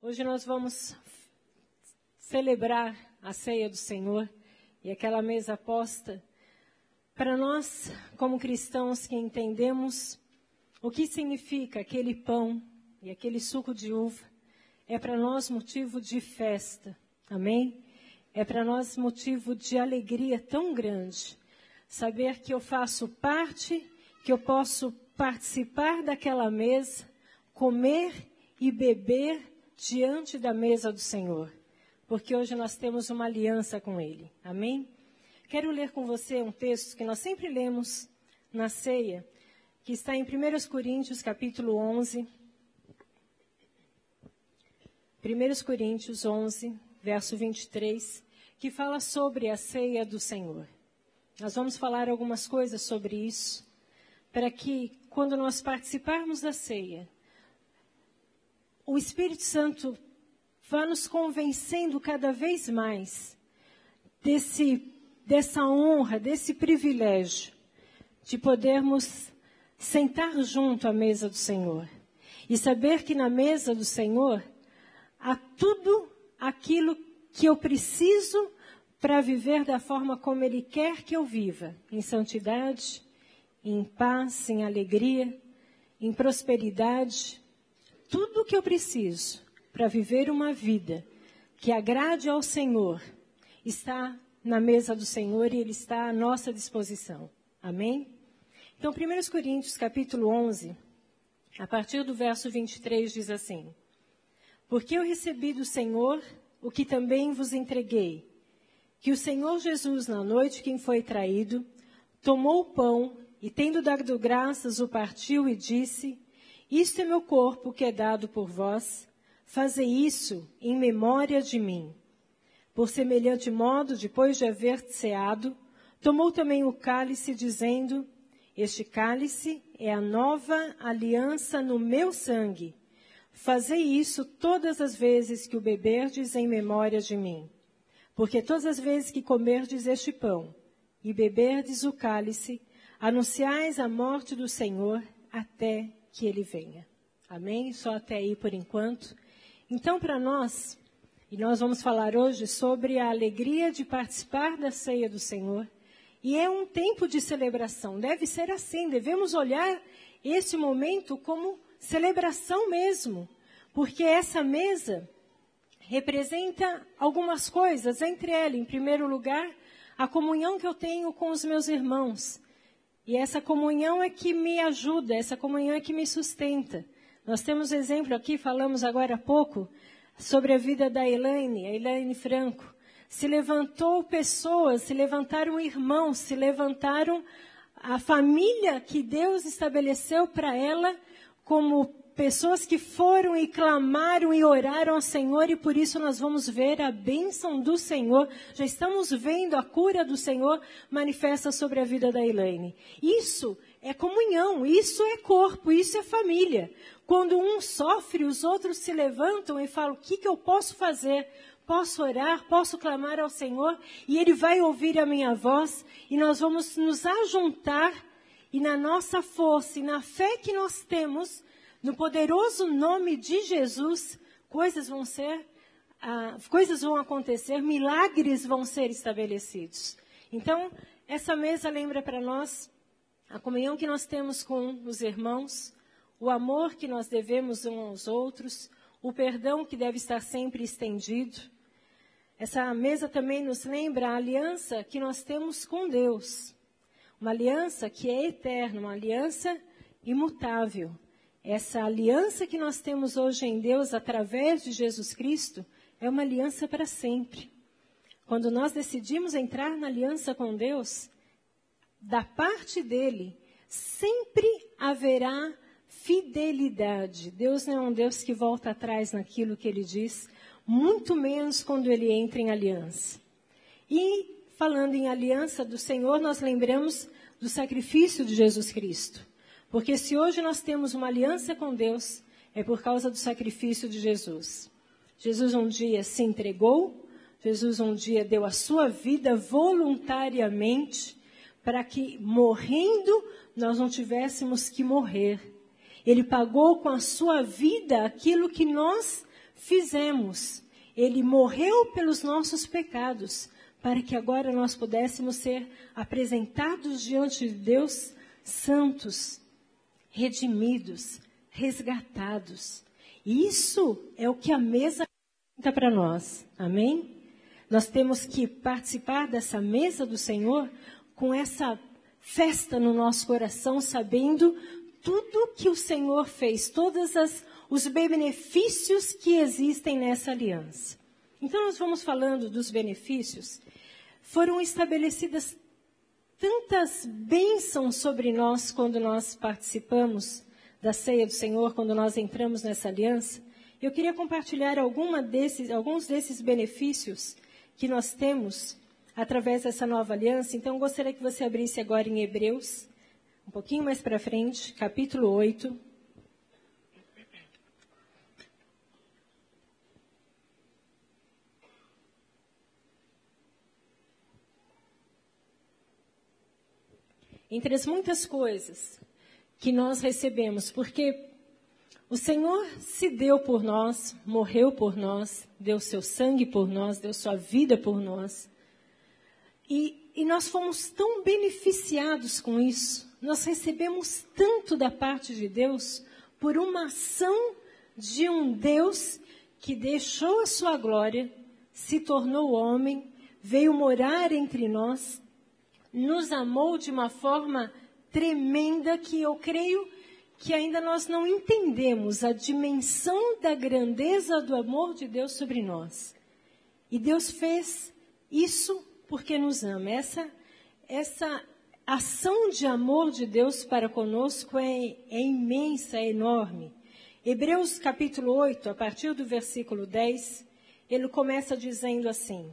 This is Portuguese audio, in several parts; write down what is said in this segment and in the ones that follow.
Hoje nós vamos celebrar a ceia do Senhor e aquela mesa posta. Para nós, como cristãos que entendemos o que significa aquele pão e aquele suco de uva, é para nós motivo de festa, amém? É para nós motivo de alegria tão grande. Saber que eu faço parte, que eu posso participar daquela mesa, comer e beber diante da mesa do Senhor. Porque hoje nós temos uma aliança com Ele, amém? Quero ler com você um texto que nós sempre lemos na ceia, que está em 1 Coríntios, capítulo 11. 1 Coríntios 11, verso 23, que fala sobre a ceia do Senhor. Nós vamos falar algumas coisas sobre isso, para que, quando nós participarmos da ceia, o Espírito Santo vá nos convencendo cada vez mais dessa honra, desse privilégio de podermos sentar junto à mesa do Senhor e saber que na mesa do Senhor há tudo aquilo que eu preciso para viver da forma como Ele quer que eu viva, em santidade, em paz, em alegria, em prosperidade. Tudo o que eu preciso para viver uma vida que agrade ao Senhor está na mesa do Senhor e Ele está à nossa disposição. Amém? Então, 1 Coríntios, capítulo 11, a partir do verso 23, diz assim: Porque eu recebi do Senhor o que também vos entreguei, que o Senhor Jesus, na noite em que foi traído, tomou o pão e, tendo dado graças, o partiu e disse: Isto é meu corpo que é dado por vós, fazei isso em memória de mim. Por semelhante modo, depois de haver ceado, tomou também o cálice, dizendo: Este cálice é a nova aliança no meu sangue. Fazei isso todas as vezes que o beberdes em memória de mim. Porque todas as vezes que comerdes este pão e beberdes o cálice, anunciais a morte do Senhor até que Ele venha. Amém? Só até aí por enquanto. Então, para nós, e nós vamos falar hoje sobre a alegria de participar da ceia do Senhor. E é um tempo de celebração. Deve ser assim. Devemos olhar esse momento como celebração mesmo. Porque essa mesa representa algumas coisas. Entre elas, em primeiro lugar, a comunhão que eu tenho com os meus irmãos. E essa comunhão é que me ajuda, essa comunhão é que me sustenta. Nós temos exemplo aqui, falamos agora há pouco, sobre a vida da Elaine Franco. Se levantou pessoas, se levantaram irmãos, se levantaram a família que Deus estabeleceu para ela como pessoas que foram e clamaram e oraram ao Senhor, e por isso nós vamos ver a bênção do Senhor. Já estamos vendo a cura do Senhor manifesta sobre a vida da Elaine. Isso é comunhão, isso é corpo, isso é família. Quando um sofre, os outros se levantam e falam: o que eu posso fazer? Posso orar, posso clamar ao Senhor, e Ele vai ouvir a minha voz, e nós vamos nos ajuntar, e na nossa força e na fé que nós temos, no poderoso nome de Jesus, coisas vão acontecer, milagres vão ser estabelecidos. Então, essa mesa lembra para nós a comunhão que nós temos com os irmãos, o amor que nós devemos uns aos outros, o perdão que deve estar sempre estendido. Essa mesa também nos lembra a aliança que nós temos com Deus. Uma aliança que é eterna, uma aliança imutável. Essa aliança que nós temos hoje em Deus, através de Jesus Cristo, é uma aliança para sempre. Quando nós decidimos entrar na aliança com Deus, da parte dele, sempre haverá fidelidade. Deus não é um Deus que volta atrás naquilo que Ele diz, muito menos quando Ele entra em aliança. E, falando em aliança do Senhor, nós lembramos do sacrifício de Jesus Cristo. Porque se hoje nós temos uma aliança com Deus, é por causa do sacrifício de Jesus. Jesus um dia se entregou, Jesus um dia deu a sua vida voluntariamente, para que, morrendo, nós não tivéssemos que morrer. Ele pagou com a sua vida aquilo que nós fizemos. Ele morreu pelos nossos pecados, para que agora nós pudéssemos ser apresentados diante de Deus santos, redimidos, resgatados. Isso é o que a mesa apresenta para nós. Amém? Nós temos que participar dessa mesa do Senhor com essa festa no nosso coração, sabendo tudo que o Senhor fez, todos os benefícios que existem nessa aliança. Então, nós vamos falando dos benefícios. Foram estabelecidas tantas bênçãos sobre nós quando nós participamos da ceia do Senhor, quando nós entramos nessa aliança. Eu queria compartilhar alguns desses benefícios que nós temos através dessa nova aliança. Então, eu gostaria que você abrisse agora em Hebreus, um pouquinho mais para frente, capítulo 8. Entre as muitas coisas que nós recebemos, porque o Senhor se deu por nós, morreu por nós, deu seu sangue por nós, deu sua vida por nós. E nós fomos tão beneficiados com isso. Nós recebemos tanto da parte de Deus por uma ação de um Deus que deixou a sua glória, se tornou homem, veio morar entre nós, nos amou de uma forma tremenda que eu creio que ainda nós não entendemos a dimensão da grandeza do amor de Deus sobre nós. E Deus fez isso porque nos ama. Essa ação de amor de Deus para conosco é imensa, é enorme. Hebreus capítulo 8, a partir do versículo 10, ele começa dizendo assim: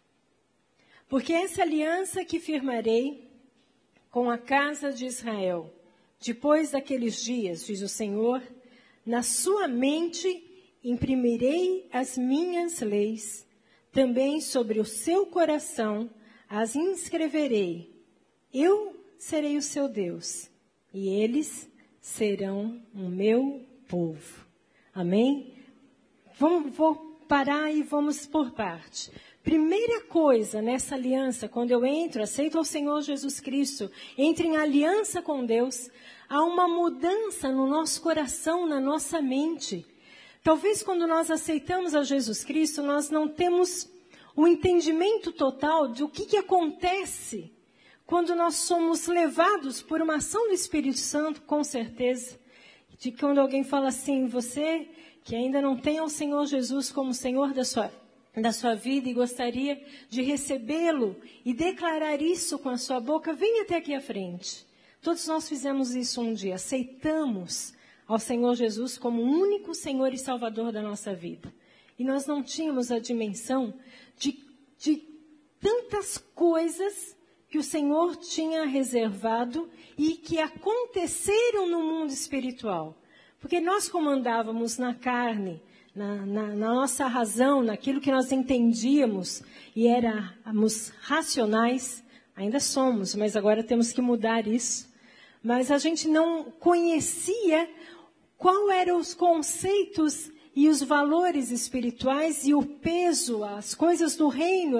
porque essa aliança que firmarei com a casa de Israel, depois daqueles dias, diz o Senhor, na sua mente imprimirei as minhas leis, também sobre o seu coração as inscreverei. Eu serei o seu Deus, e eles serão o meu povo. Amém? Vou parar e vamos por parte. Primeira coisa nessa aliança, quando eu entro, aceito ao Senhor Jesus Cristo, entro em aliança com Deus, há uma mudança no nosso coração, na nossa mente. Talvez quando nós aceitamos a Jesus Cristo, nós não temos o entendimento total do que acontece quando nós somos levados por uma ação do Espírito Santo, com certeza. De quando alguém fala assim, você que ainda não tem o Senhor Jesus como Senhor da sua vida e gostaria de recebê-lo e declarar isso com a sua boca, venha até aqui à frente. Todos nós fizemos isso um dia, aceitamos ao Senhor Jesus como o único Senhor e Salvador da nossa vida. E nós não tínhamos a dimensão de tantas coisas que o Senhor tinha reservado e que aconteceram no mundo espiritual. Porque nós comandávamos na carne, na nossa razão, naquilo que nós entendíamos e éramos racionais, ainda somos, mas agora temos que mudar isso. Mas a gente não conhecia quais eram os conceitos e os valores espirituais e o peso, as coisas do reino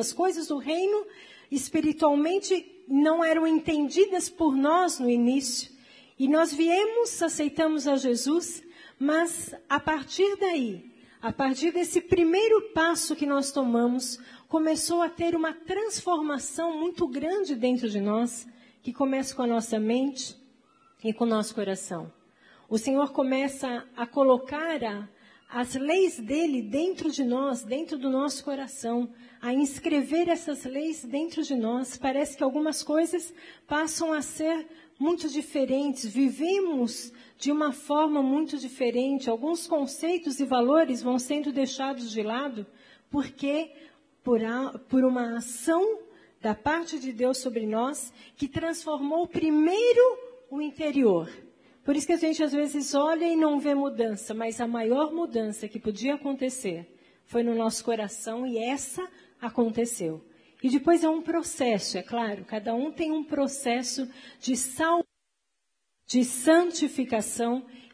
espiritualmente não eram entendidas por nós no início. E nós viemos, aceitamos a Jesus, mas a partir daí, a partir desse primeiro passo que nós tomamos, começou a ter uma transformação muito grande dentro de nós, que começa com a nossa mente e com o nosso coração. O Senhor começa a colocar as leis dele dentro de nós, dentro do nosso coração, a inscrever essas leis dentro de nós. Parece que algumas coisas passam a ser muito diferentes, vivemos de uma forma muito diferente, alguns conceitos e valores vão sendo deixados de lado, porque por uma ação da parte de Deus sobre nós, que transformou primeiro o interior. Por isso que a gente às vezes olha e não vê mudança, mas a maior mudança que podia acontecer foi no nosso coração e essa aconteceu. E depois é um processo, é claro, cada um tem um processo de santificação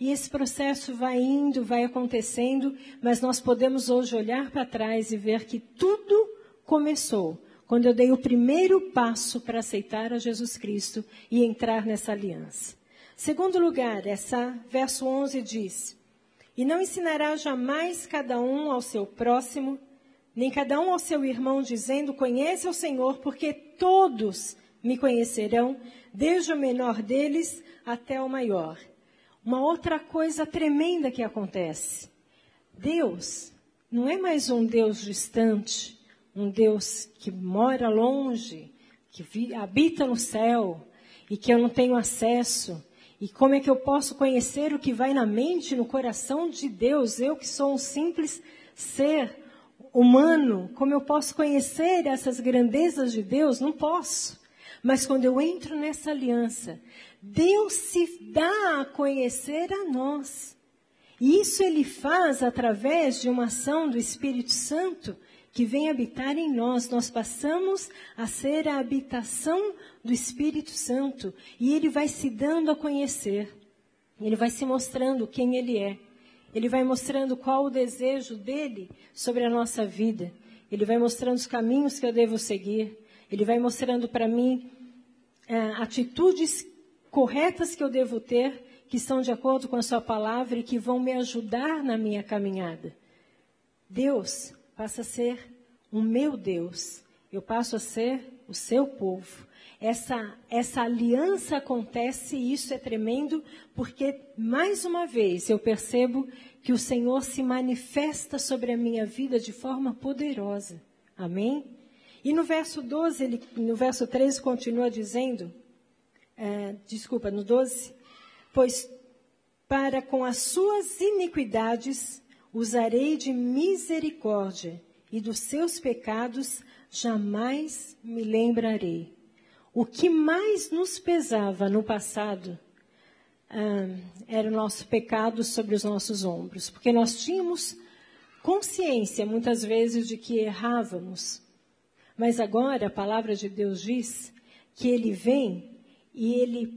E esse processo vai indo, vai acontecendo, mas nós podemos hoje olhar para trás e ver que tudo começou quando eu dei o primeiro passo para aceitar a Jesus Cristo e entrar nessa aliança. Segundo lugar, verso 11 diz: E não ensinará jamais cada um ao seu próximo, nem cada um ao seu irmão, dizendo, conhece o Senhor, porque todos me conhecerão, desde o menor deles até o maior. Uma outra coisa tremenda que acontece. Deus não é mais um Deus distante, um Deus que mora longe, que habita no céu e que eu não tenho acesso. E como é que eu posso conhecer o que vai na mente, no coração de Deus? Eu que sou um simples ser humano, como eu posso conhecer essas grandezas de Deus? Não posso. Mas quando eu entro nessa aliança, Deus se dá a conhecer a nós. E isso Ele faz através de uma ação do Espírito Santo que vem habitar em nós. Nós passamos a ser a habitação do Espírito Santo. E Ele vai se dando a conhecer. Ele vai se mostrando quem Ele é. Ele vai mostrando qual o desejo dEle sobre a nossa vida. Ele vai mostrando os caminhos que eu devo seguir. Ele vai mostrando para mim atitudes corretas que eu devo ter, que estão de acordo com a sua palavra e que vão me ajudar na minha caminhada. Deus passa a ser o meu Deus. Eu passo a ser o seu povo. Essa aliança acontece e isso é tremendo, porque, mais uma vez, eu percebo que o Senhor se manifesta sobre a minha vida de forma poderosa. Amém? E no verso 12, no verso 13, continua dizendo, no 12, pois para com as suas iniquidades usarei de misericórdia, e dos seus pecados jamais me lembrarei. O que mais nos pesava no passado era o nosso pecado sobre os nossos ombros, porque nós tínhamos consciência, muitas vezes, de que errávamos. Mas agora a palavra de Deus diz que Ele vem e Ele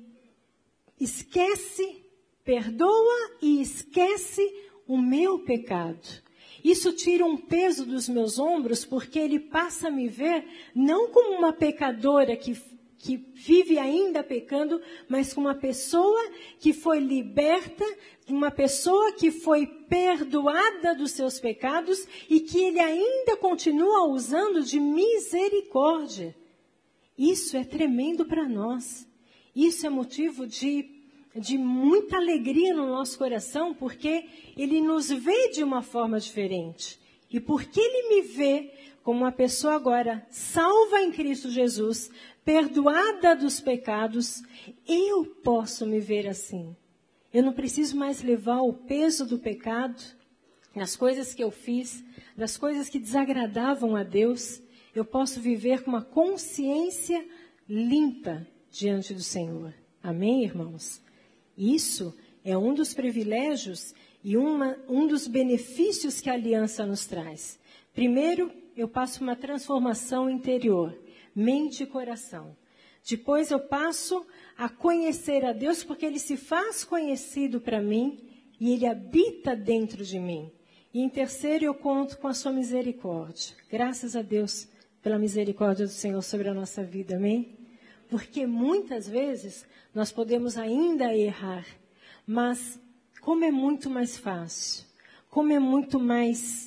esquece, perdoa e esquece o meu pecado. Isso tira um peso dos meus ombros, porque Ele passa a me ver não como uma pecadora que vive ainda pecando, mas como uma pessoa que foi liberta, uma pessoa que foi perdoada dos seus pecados e que Ele ainda continua usando de misericórdia. Isso é tremendo para nós. Isso é motivo de muita alegria no nosso coração, porque Ele nos vê de uma forma diferente. E porque Ele me vê como uma pessoa agora salva em Cristo Jesus, perdoada dos pecados, eu posso me ver assim. Eu não preciso mais levar o peso do pecado, das coisas que eu fiz, das coisas que desagradavam a Deus. Eu posso viver com uma consciência limpa diante do Senhor. Amém, irmãos? Isso é um dos privilégios e um dos benefícios que a aliança nos traz. Primeiro, eu passo uma transformação interior, mente e coração. Depois eu passo a conhecer a Deus, porque Ele se faz conhecido para mim e Ele habita dentro de mim. E em terceiro, eu conto com a sua misericórdia. Graças a Deus pela misericórdia do Senhor sobre a nossa vida, amém? Porque muitas vezes nós podemos ainda errar, mas como é muito mais fácil, como é muito mais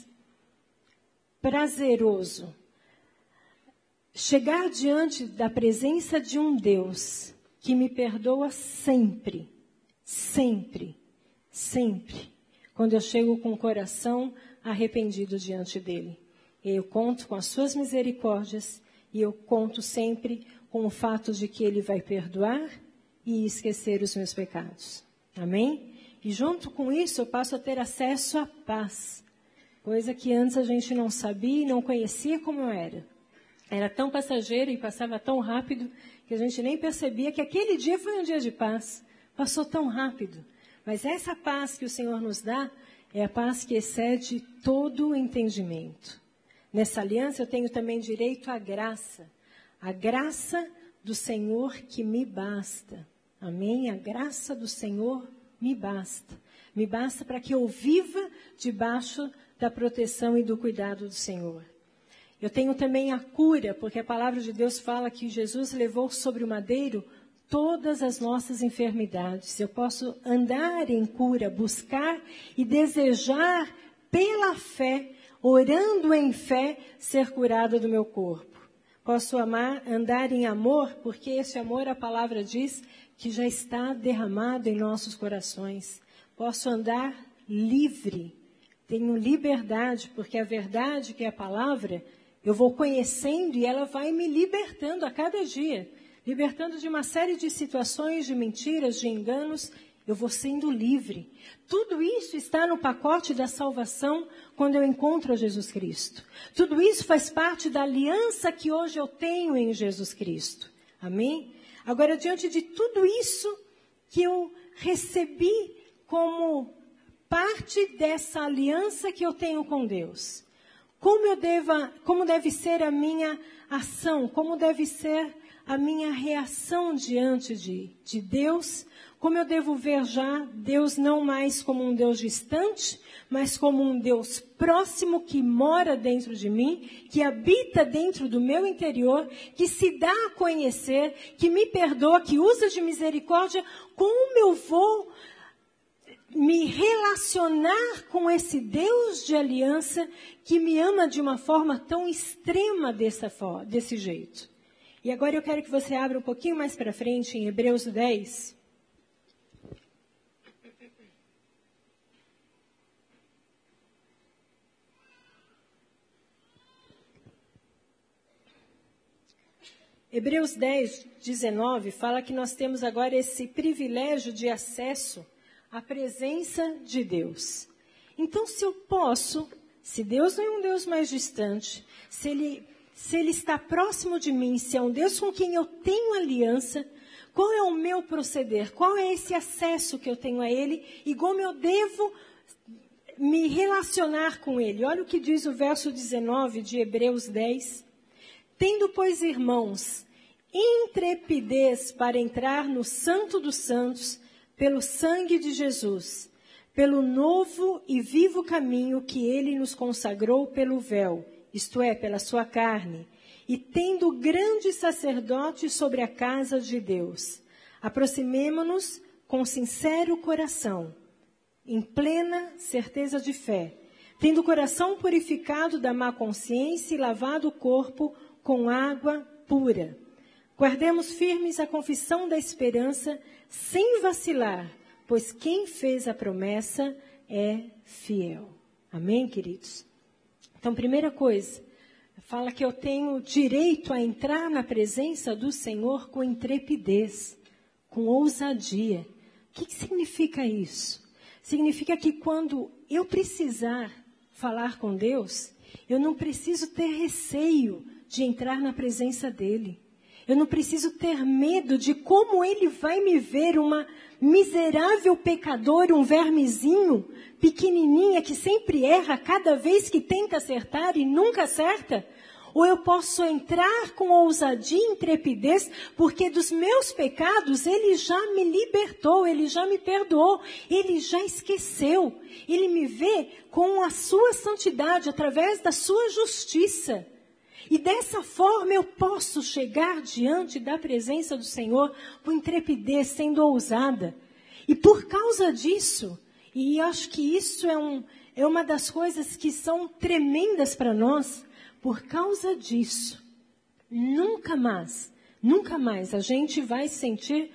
prazeroso chegar diante da presença de um Deus que me perdoa sempre, sempre, sempre, quando eu chego com o coração arrependido diante dele. Eu conto com as suas misericórdias e eu conto sempre com o fato de que Ele vai perdoar e esquecer os meus pecados. Amém? E junto com isso eu passo a ter acesso à paz, coisa que antes a gente não sabia e não conhecia como era. Era tão passageiro e passava tão rápido que a gente nem percebia que aquele dia foi um dia de paz. Passou tão rápido. Mas essa paz que o Senhor nos dá é a paz que excede todo o entendimento. Nessa aliança eu tenho também direito à graça. A graça do Senhor que me basta. Amém? A graça do Senhor me basta. Me basta para que eu viva debaixo da proteção e do cuidado do Senhor. Eu tenho também a cura, porque a palavra de Deus fala que Jesus levou sobre o madeiro todas as nossas enfermidades. Eu posso andar em cura, buscar e desejar pela fé, orando em fé, ser curada do meu corpo. Posso andar em amor, porque esse amor, a palavra diz, que já está derramado em nossos corações. Posso andar livre, tenho liberdade, porque a verdade, que é a palavra, eu vou conhecendo e ela vai me libertando a cada dia. Libertando de uma série de situações, de mentiras, de enganos, eu vou sendo livre. Tudo isso está no pacote da salvação quando eu encontro a Jesus Cristo. Tudo isso faz parte da aliança que hoje eu tenho em Jesus Cristo. Amém? Agora, diante de tudo isso que eu recebi como parte dessa aliança que eu tenho com Deus, como deve ser a minha ação, como deve ser a minha reação diante de Deus, como eu devo ver já Deus não mais como um Deus distante, mas como um Deus próximo que mora dentro de mim, que habita dentro do meu interior, que se dá a conhecer, que me perdoa, que usa de misericórdia. Como eu vou me relacionar com esse Deus de aliança que me ama de uma forma tão extrema desse jeito? E agora eu quero que você abra um pouquinho mais para frente em Hebreus 10. Hebreus 10, 19 fala que nós temos agora esse privilégio de acesso à presença de Deus. Então, se Deus não é um Deus mais distante, se Ele está próximo de mim, se é um Deus com quem eu tenho aliança, qual é o meu proceder? Qual é esse acesso que eu tenho a Ele? E como eu devo me relacionar com Ele? Olha o que diz o verso 19 de Hebreus 10. Tendo, pois, irmãos, intrepidez para entrar no Santo dos Santos, pelo sangue de Jesus, pelo novo e vivo caminho que Ele nos consagrou pelo véu, isto é, pela sua carne, e tendo grande sacerdote sobre a casa de Deus, aproximemo-nos com sincero coração, em plena certeza de fé, tendo o coração purificado da má consciência e lavado o corpo com água pura. Guardemos firmes a confissão da esperança, sem vacilar, pois quem fez a promessa é fiel. Amém, queridos? Então, primeira coisa, fala que eu tenho direito a entrar na presença do Senhor com intrepidez, com ousadia. O que significa isso? Significa que quando eu precisar falar com Deus, eu não preciso ter receio de entrar na presença dEle. Eu não preciso ter medo de como Ele vai me ver, uma miserável pecadora, um vermezinho, pequenininha, que sempre erra cada vez que tenta acertar e nunca acerta. Ou eu posso entrar com ousadia e intrepidez, porque dos meus pecados Ele já me libertou, Ele já me perdoou, Ele já esqueceu. Ele me vê com a sua santidade, através da sua justiça. E dessa forma eu posso chegar diante da presença do Senhor com intrepidez, sendo ousada. E por causa disso, e acho que isso é uma das coisas que são tremendas para nós, por causa disso, nunca mais a gente vai se sentir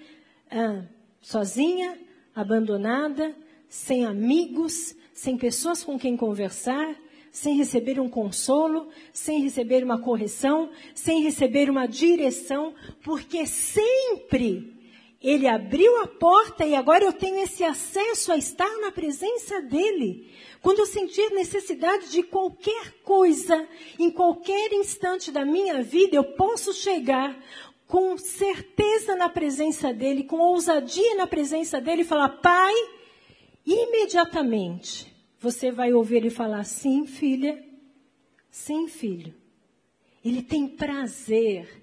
sozinha, abandonada, sem amigos, sem pessoas com quem conversar, sem receber um consolo, sem receber uma correção, sem receber uma direção, porque sempre Ele abriu a porta e agora eu tenho esse acesso a estar na presença dEle. Quando eu sentir necessidade de qualquer coisa, em qualquer instante da minha vida, eu posso chegar com certeza na presença dEle, com ousadia na presença dEle e falar: Pai, imediatamente você vai ouvir Ele falar: sim, filha, sim, filho. Ele tem prazer.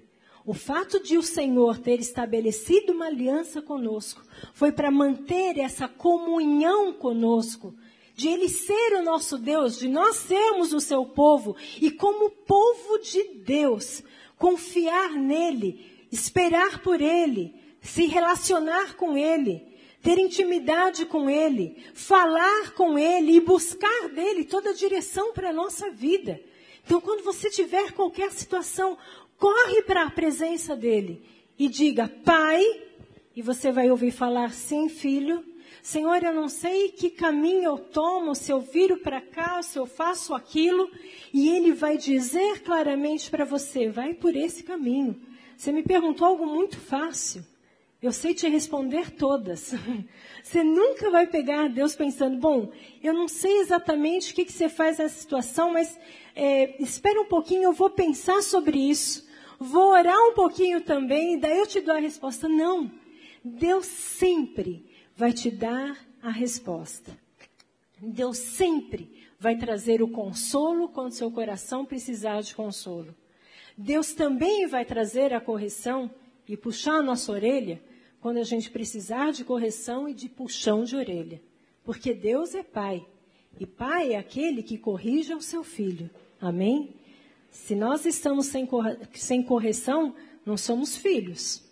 O fato de o Senhor ter estabelecido uma aliança conosco foi para manter essa comunhão conosco, de Ele ser o nosso Deus, de nós sermos o seu povo e como povo de Deus, confiar nele, esperar por Ele, se relacionar com Ele, ter intimidade com Ele, falar com Ele e buscar dele toda a direção para a nossa vida. Então, quando você tiver qualquer situação, corre para a presença dele e diga, Pai, e você vai ouvir falar, sim, filho, Senhor, eu não sei que caminho eu tomo, se eu viro para cá, se eu faço aquilo, e ele vai dizer claramente para você, vai por esse caminho. Você me perguntou algo muito fácil. Eu sei te responder todas. Você nunca vai pegar Deus pensando, bom, eu não sei exatamente o que você faz nessa situação, mas espera um pouquinho, eu vou pensar sobre isso. Vou orar um pouquinho também, e daí eu te dou a resposta. Não, Deus sempre vai te dar a resposta. Deus sempre vai trazer o consolo quando seu coração precisar de consolo. Deus também vai trazer a correção e puxar a nossa orelha quando a gente precisar de correção e de puxão de orelha. Porque Deus é Pai. E Pai é aquele que corrige o seu filho. Amém? Se nós estamos sem correção, não somos filhos.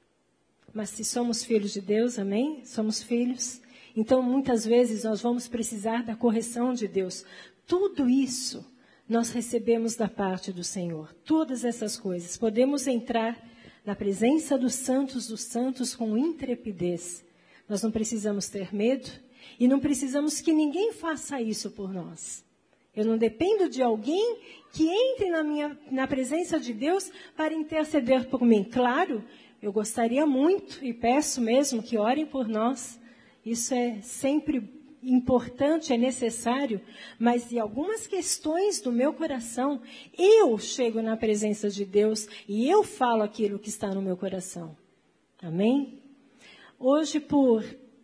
Mas se somos filhos de Deus, amém? Somos filhos. Então, muitas vezes, nós vamos precisar da correção de Deus. Tudo isso nós recebemos da parte do Senhor. Todas essas coisas. Podemos entrar na presença dos santos com intrepidez. Nós não precisamos ter medo e não precisamos que ninguém faça isso por nós. Eu não dependo de alguém que entre na presença de Deus para interceder por mim. Claro, eu gostaria muito e peço mesmo que orem por nós. Isso é sempre importante, é necessário, mas em algumas questões do meu coração, eu chego na presença de Deus e eu falo aquilo que está no meu coração. Amém? Hoje, por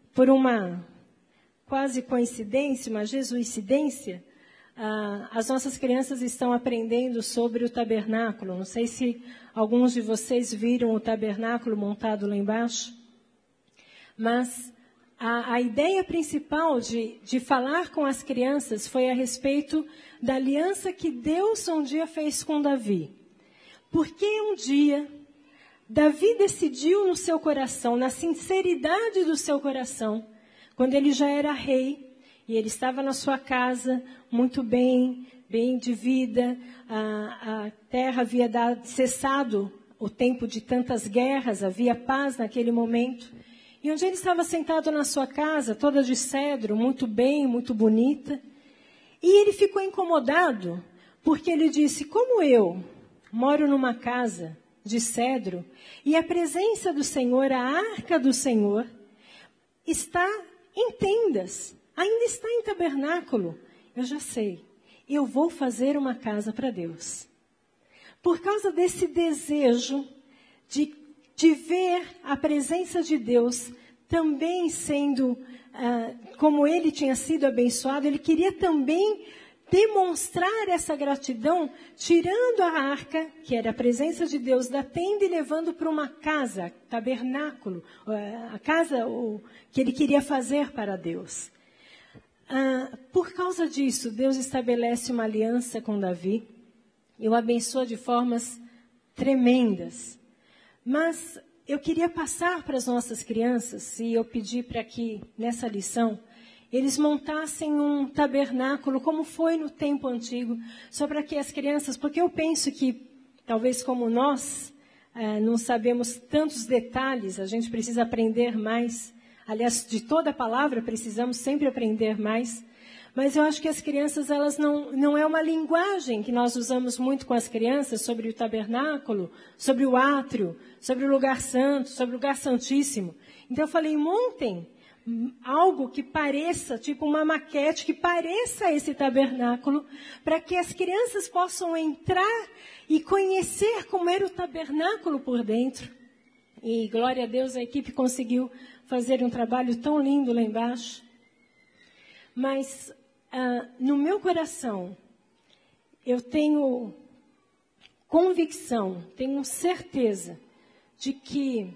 uma quase coincidência, uma jesuicidência, as nossas crianças estão aprendendo sobre o tabernáculo. Não sei se alguns de vocês viram o tabernáculo montado lá embaixo, mas a ideia principal de falar com as crianças foi a respeito da aliança que Deus um dia fez com Davi. Porque um dia, Davi decidiu no seu coração, na sinceridade do seu coração, quando ele já era rei, e ele estava na sua casa, muito bem de vida, a terra havia cessado o tempo de tantas guerras, havia paz naquele momento. E onde ele estava sentado na sua casa, toda de cedro, muito bem, muito bonita. E ele ficou incomodado, porque ele disse, como eu moro numa casa de cedro, e a presença do Senhor, a arca do Senhor, está em tendas, ainda está em tabernáculo. Eu já sei, eu vou fazer uma casa para Deus. Por causa desse desejo de ver a presença de Deus também sendo, como ele tinha sido abençoado, ele queria também demonstrar essa gratidão, tirando a arca, que era a presença de Deus, da tenda e levando para uma casa, tabernáculo, a casa que ele queria fazer para Deus. Por causa disso, Deus estabelece uma aliança com Davi e o abençoa de formas tremendas. Mas eu queria passar para as nossas crianças, e eu pedi para que, nessa lição, eles montassem um tabernáculo, como foi no tempo antigo, só para que as crianças, porque eu penso que, talvez como nós, não sabemos tantos detalhes, a gente precisa aprender mais. Aliás, de toda a palavra, precisamos sempre aprender mais. Mas eu acho que as crianças, elas não é uma linguagem que nós usamos muito com as crianças sobre o tabernáculo, sobre o átrio, sobre o lugar santo, sobre o lugar santíssimo. Então eu falei, montem algo que pareça, tipo uma maquete, que pareça esse tabernáculo, para que as crianças possam entrar e conhecer como era o tabernáculo por dentro. E glória a Deus, a equipe conseguiu fazer um trabalho tão lindo lá embaixo. Mas no meu coração, eu tenho convicção, tenho certeza de que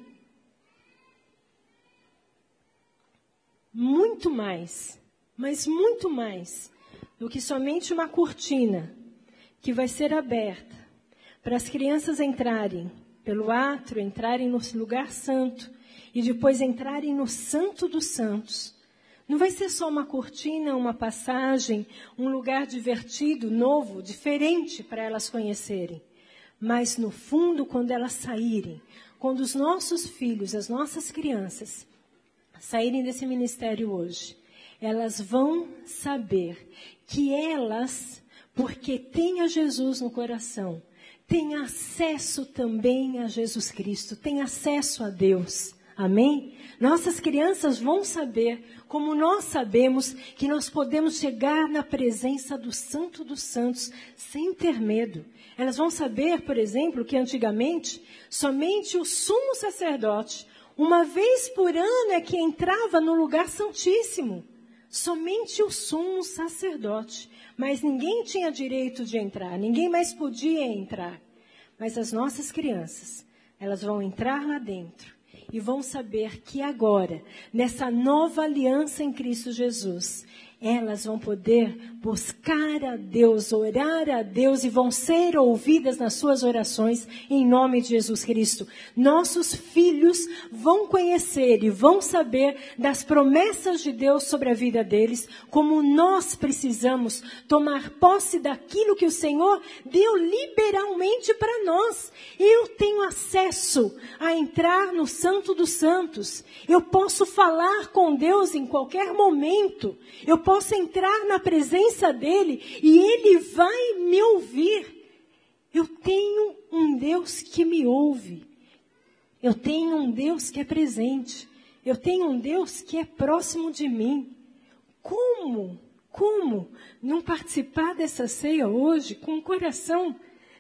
muito mais, mas muito mais do que somente uma cortina que vai ser aberta para as crianças entrarem pelo átrio, entrarem no lugar santo e depois entrarem no Santo dos Santos. Não vai ser só uma cortina, uma passagem, um lugar divertido, novo, diferente para elas conhecerem. Mas no fundo, quando elas saírem, quando os nossos filhos, as nossas crianças saírem desse ministério hoje, elas vão saber que elas, porque têm a Jesus no coração, têm acesso também a Jesus Cristo, têm acesso a Deus. Amém? Nossas crianças vão saber, como nós sabemos, que nós podemos chegar na presença do Santo dos Santos sem ter medo. Elas vão saber, por exemplo, que antigamente somente o sumo sacerdote, uma vez por ano, é que entrava no lugar santíssimo. Somente o sumo sacerdote. Mas ninguém tinha direito de entrar, ninguém mais podia entrar. Mas as nossas crianças, elas vão entrar lá dentro e vão saber que agora, nessa nova aliança em Cristo Jesus, elas vão poder buscar a Deus, orar a Deus e vão ser ouvidas nas suas orações em nome de Jesus Cristo. Nossos filhos vão conhecer e vão saber das promessas de Deus sobre a vida deles, como nós precisamos tomar posse daquilo que o Senhor deu liberalmente para nós. Eu tenho acesso a entrar no Santo dos Santos. Eu posso falar com Deus em qualquer momento. Eu posso entrar na presença dele e ele vai me ouvir. Eu tenho um Deus que me ouve. Eu tenho um Deus que é presente. Eu tenho um Deus que é próximo de mim. Como não participar dessa ceia hoje com o coração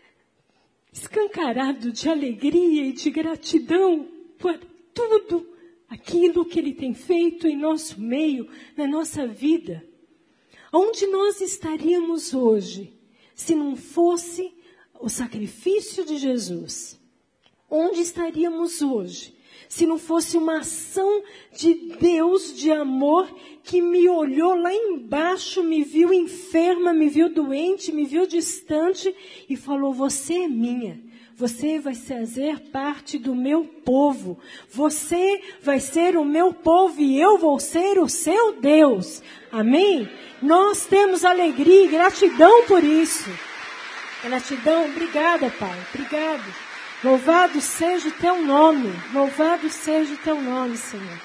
escancarado de alegria e de gratidão por tudo aquilo que ele tem feito em nosso meio, na nossa vida? Onde nós estaríamos hoje se não fosse o sacrifício de Jesus? Onde estaríamos hoje se não fosse uma ação de Deus de amor que me olhou lá embaixo, me viu enferma, me viu doente, me viu distante e falou: você é minha. Você vai fazer parte do meu povo. Você vai ser o meu povo e eu vou ser o seu Deus. Amém? Nós temos alegria e gratidão por isso. Gratidão, obrigada, Pai. Obrigado. Louvado seja o teu nome. Louvado seja o teu nome, Senhor.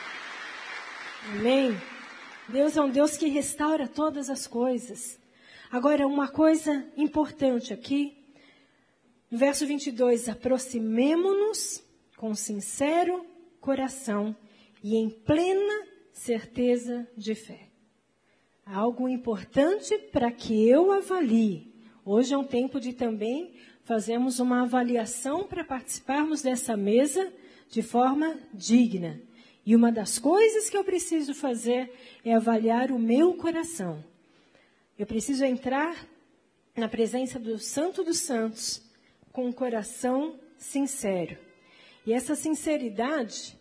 Amém? Deus é um Deus que restaura todas as coisas. Agora, uma coisa importante aqui. No verso 22, aproximemo-nos com sincero coração e em plena certeza de fé. Algo importante para que eu avalie. Hoje é um tempo de também fazermos uma avaliação para participarmos dessa mesa de forma digna. E uma das coisas que eu preciso fazer é avaliar o meu coração. Eu preciso entrar na presença do Santo dos Santos com um coração sincero. E essa sinceridade,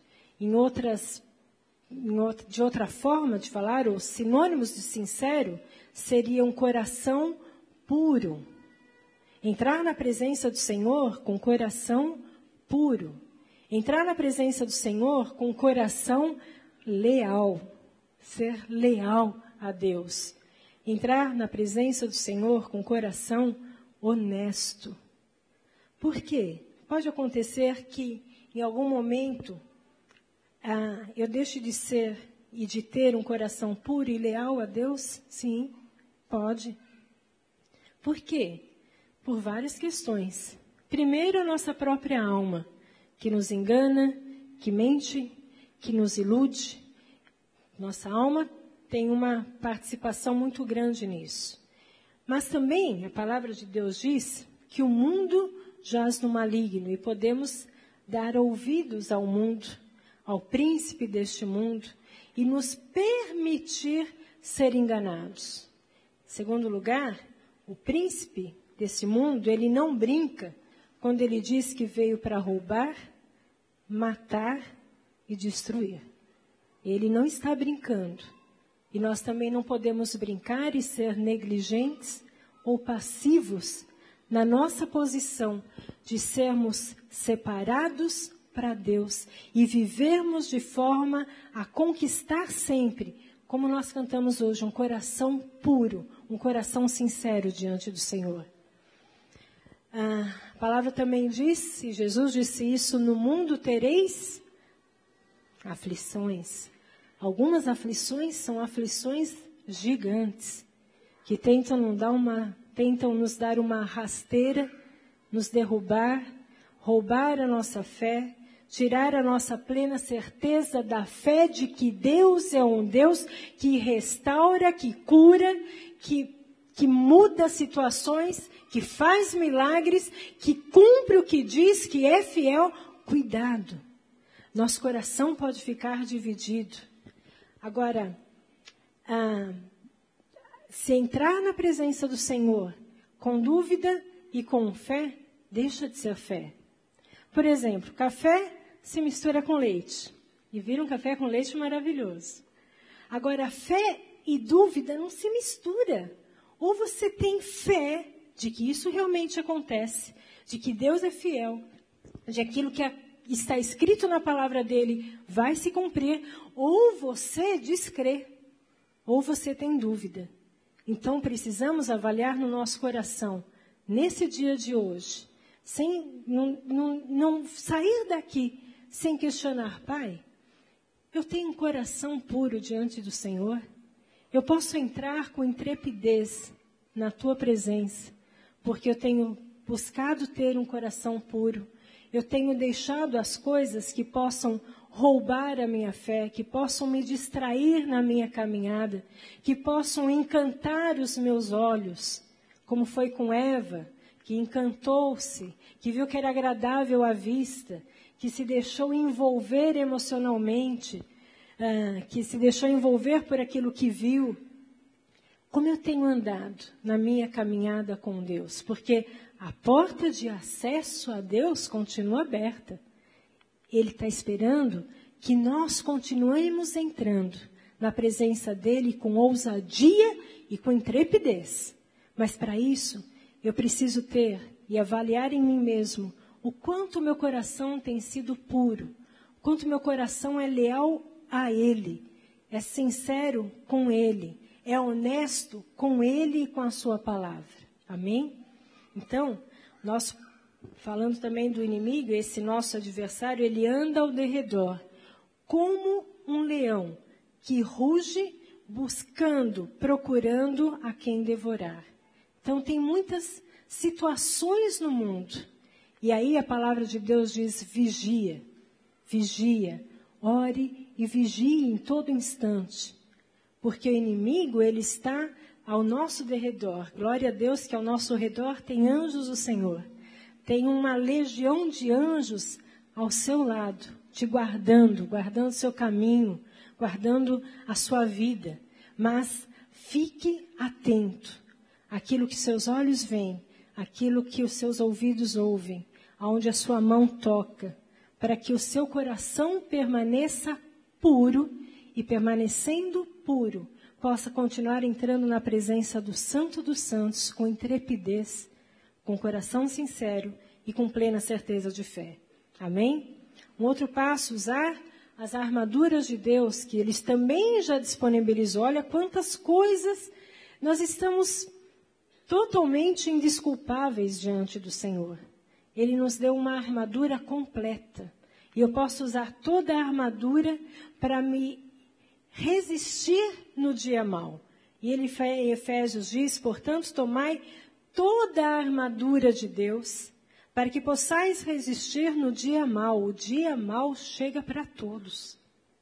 de outra forma de falar, os sinônimos de sincero, seria um coração puro. Entrar na presença do Senhor com coração puro. Entrar na presença do Senhor com coração leal. Ser leal a Deus. Entrar na presença do Senhor com coração honesto. Por quê? Pode acontecer que, em algum momento, eu deixe de ser e de ter um coração puro e leal a Deus? Sim, pode. Por quê? Por várias questões. Primeiro, a nossa própria alma, que nos engana, que mente, que nos ilude. Nossa alma tem uma participação muito grande nisso. Mas também, a palavra de Deus diz que o mundo jaz no maligno e podemos dar ouvidos ao mundo, ao príncipe deste mundo e nos permitir ser enganados. Em segundo lugar, o príncipe desse mundo, ele não brinca quando ele diz que veio para roubar, matar e destruir. Ele não está brincando. E nós também não podemos brincar e ser negligentes ou passivos na nossa posição de sermos separados para Deus e vivermos de forma a conquistar sempre, como nós cantamos hoje, um coração puro, um coração sincero diante do Senhor. A palavra também diz, e Jesus disse isso, no mundo tereis aflições. Algumas aflições são aflições gigantes, que tentam nos dar uma rasteira, nos derrubar, roubar a nossa fé, tirar a nossa plena certeza da fé de que Deus é um Deus que restaura, que cura, que muda situações, que faz milagres, que cumpre o que diz, que é fiel. Cuidado, nosso coração pode ficar dividido. Agora, se entrar na presença do Senhor com dúvida e com fé, deixa de ser fé. Por exemplo, café se mistura com leite e vira um café com leite maravilhoso. Agora, fé e dúvida não se mistura. Ou você tem fé de que isso realmente acontece, de que Deus é fiel, de aquilo que está escrito na palavra dele vai se cumprir, ou você descrê, ou você tem dúvida. Então, precisamos avaliar no nosso coração, nesse dia de hoje, não sair daqui sem questionar, Pai, eu tenho um coração puro diante do Senhor? Eu posso entrar com intrepidez na Tua presença, porque eu tenho buscado ter um coração puro. Eu tenho deixado as coisas que possam roubar a minha fé, que possam me distrair na minha caminhada, que possam encantar os meus olhos, como foi com Eva, que encantou-se, que viu que era agradável à vista, que se deixou envolver emocionalmente, que se deixou envolver por aquilo que viu. Como eu tenho andado na minha caminhada com Deus? Porque a porta de acesso a Deus continua aberta. Ele está esperando que nós continuemos entrando na presença dEle com ousadia e com intrepidez. Mas para isso, eu preciso ter e avaliar em mim mesmo o quanto meu coração tem sido puro, o quanto meu coração é leal a Ele, é sincero com Ele, é honesto com Ele e com a Sua palavra. Amém? Então, nós, falando também do inimigo, esse nosso adversário, ele anda ao derredor, como um leão que ruge, buscando, procurando a quem devorar. Então, tem muitas situações no mundo. E aí a palavra de Deus diz, vigia, vigia, ore e vigie em todo instante. Porque o inimigo, ele está ao nosso derredor. Glória a Deus que ao nosso redor tem anjos do Senhor. Tem uma legião de anjos ao seu lado, te guardando, guardando o seu caminho, guardando a sua vida. Mas fique atento àquilo que seus olhos veem, àquilo que os seus ouvidos ouvem, aonde a sua mão toca, para que o seu coração permaneça puro e permanecendo puro, possa continuar entrando na presença do Santo dos Santos com intrepidez, com coração sincero e com plena certeza de fé. Amém? Um outro passo, usar as armaduras de Deus, que Ele também já disponibilizou. Olha quantas coisas nós estamos totalmente indesculpáveis diante do Senhor. Ele nos deu uma armadura completa. E eu posso usar toda a armadura para me resistir no dia mau. E ele em Efésios diz, portanto, tomai toda a armadura de Deus, para que possais resistir no dia mau. O dia mau chega para todos.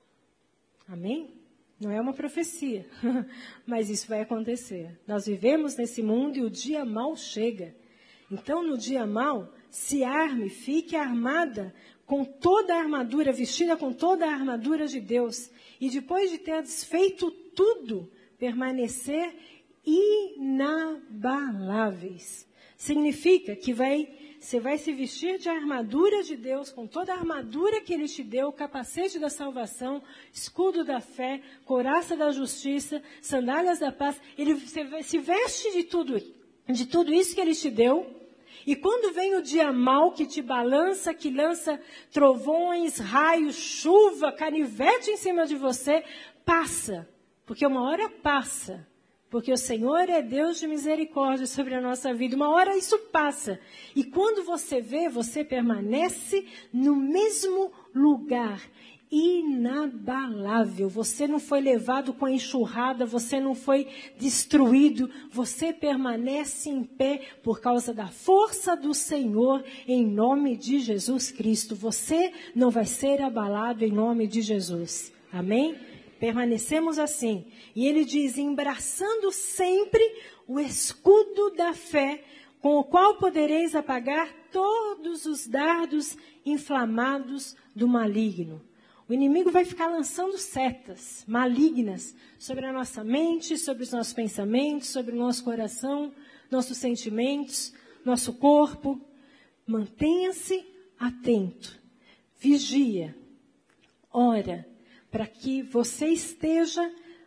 Amém? Não é uma profecia, mas isso vai acontecer. Nós vivemos nesse mundo e o dia mau chega. Então, no dia mau, se arme, fique armada com toda a armadura, vestida com toda a armadura de Deus. E depois de ter desfeito tudo, permanecer inabaláveis. Significa que vai você vai se vestir de armadura de Deus, com toda a armadura que Ele te deu, o capacete da salvação, escudo da fé, couraça da justiça, sandálias da paz. Você se veste de tudo isso que Ele te deu. E quando vem o dia mau que te balança, que lança trovões, raios, chuva, canivete em cima de você, passa. Porque uma hora passa. Porque o Senhor é Deus de misericórdia sobre a nossa vida. Uma hora isso passa. E quando você vê, você permanece no mesmo lugar. Inabalável. Você não foi levado com a enxurrada, você não foi destruído, você permanece em pé por causa da força do Senhor em nome de Jesus Cristo. Você não vai ser abalado em nome de Jesus. Amém? Permanecemos assim. E ele diz, embraçando sempre o escudo da fé, com o qual podereis apagar todos os dardos inflamados do maligno. O inimigo vai ficar lançando setas malignas sobre a nossa mente, sobre os nossos pensamentos, sobre o nosso coração, nossos sentimentos, nosso corpo. Mantenha-se atento. Vigia. Ora, para que você esteja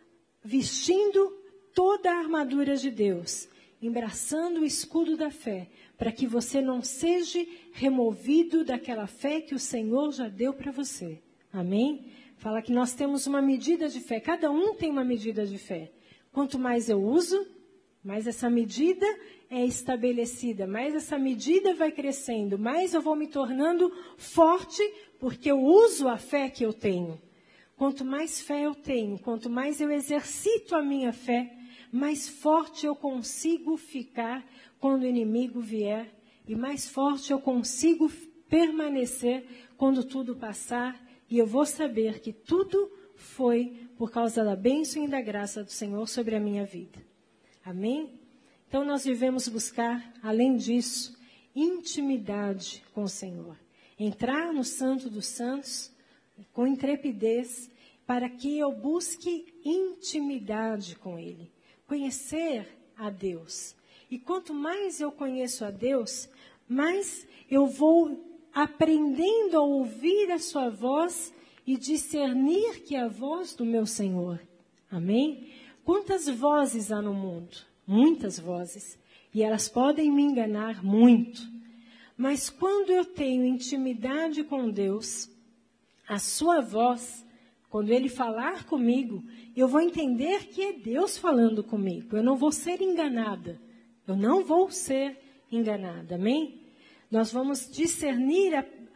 vestindo toda a armadura de Deus, embraçando o escudo da fé, para que você não seja removido daquela fé que o Senhor já deu para você. Amém? Fala que nós temos uma medida de fé. Cada um tem uma medida de fé. Quanto mais eu uso, mais essa medida é estabelecida. Mais essa medida vai crescendo. Mais eu vou me tornando forte porque eu uso a fé que eu tenho. Quanto mais fé eu tenho, quanto mais eu exercito a minha fé, mais forte eu consigo ficar quando o inimigo vier. E mais forte eu consigo permanecer quando tudo passar. E eu vou saber que tudo foi por causa da bênção e da graça do Senhor sobre a minha vida. Amém? Então nós devemos buscar, além disso, intimidade com o Senhor. Entrar no Santo dos Santos com intrepidez para que eu busque intimidade com Ele. Conhecer a Deus. E quanto mais eu conheço a Deus, mais eu vou aprendendo a ouvir a sua voz e discernir que é a voz do meu Senhor. Amém? Quantas vozes há no mundo? Muitas vozes. E elas podem me enganar muito. Mas quando eu tenho intimidade com Deus, a sua voz, quando Ele falar comigo, eu vou entender que é Deus falando comigo. Eu não vou ser enganada. Eu não vou ser enganada. Amém? Nós vamos discernir,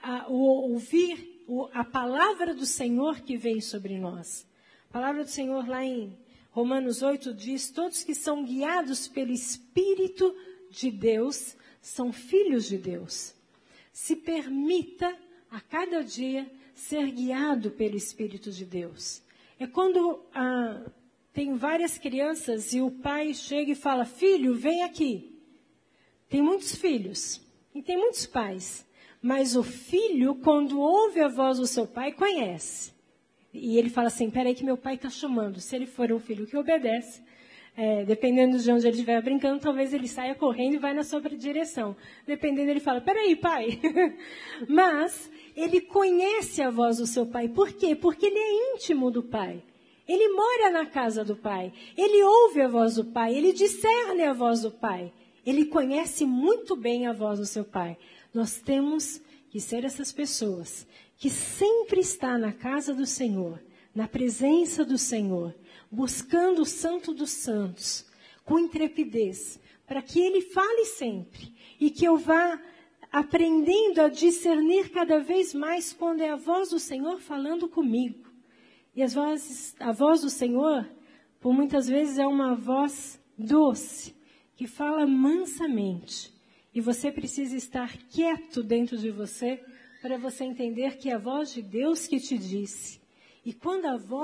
ouvir a palavra do Senhor que vem sobre nós. A palavra do Senhor lá em Romanos 8 diz, todos que são guiados pelo Espírito de Deus são filhos de Deus. Se permita a cada dia ser guiado pelo Espírito de Deus. É quando tem várias crianças e o pai chega e fala, filho, vem aqui. Tem muitos filhos. E tem muitos pais, mas o filho, quando ouve a voz do seu pai, conhece. E ele fala assim, peraí que meu pai está chamando. Se ele for um filho que obedece, dependendo de onde ele estiver brincando, talvez ele saia correndo e vai na sua direção. Dependendo, ele fala, peraí, pai. Mas ele conhece a voz do seu pai. Por quê? Porque ele é íntimo do pai. Ele mora na casa do pai. Ele ouve a voz do pai. Ele discerne a voz do pai. Ele conhece muito bem a voz do seu pai. Nós temos que ser essas pessoas que sempre está na casa do Senhor, na presença do Senhor, buscando o Santo dos Santos, com intrepidez, para que Ele fale sempre e que eu vá aprendendo a discernir cada vez mais quando é a voz do Senhor falando comigo. E a voz do Senhor, por muitas vezes, é uma voz doce, que fala mansamente. E você precisa estar quieto dentro de você para você entender que é a voz de Deus que te disse. E quando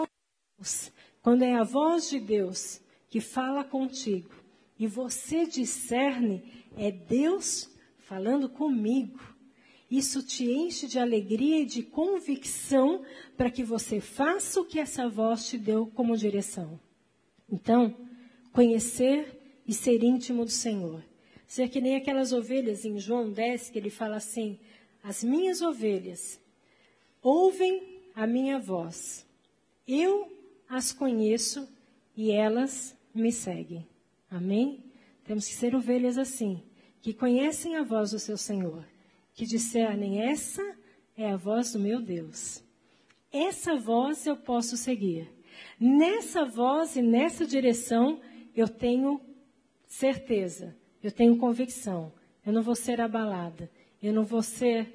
é a voz de Deus que fala contigo e você discerne, é Deus falando comigo. Isso te enche de alegria e de convicção para que você faça o que essa voz te deu como direção. Então, conhecer e ser íntimo do Senhor. Ser que nem aquelas ovelhas em João 10, que ele fala assim: as minhas ovelhas ouvem a minha voz. Eu as conheço e elas me seguem. Amém? Temos que ser ovelhas assim, que conhecem a voz do seu Senhor, que discernem: essa é a voz do meu Deus. Essa voz eu posso seguir. Nessa voz e nessa direção eu tenho certeza, eu tenho convicção. Eu não vou ser abalada, eu não vou ser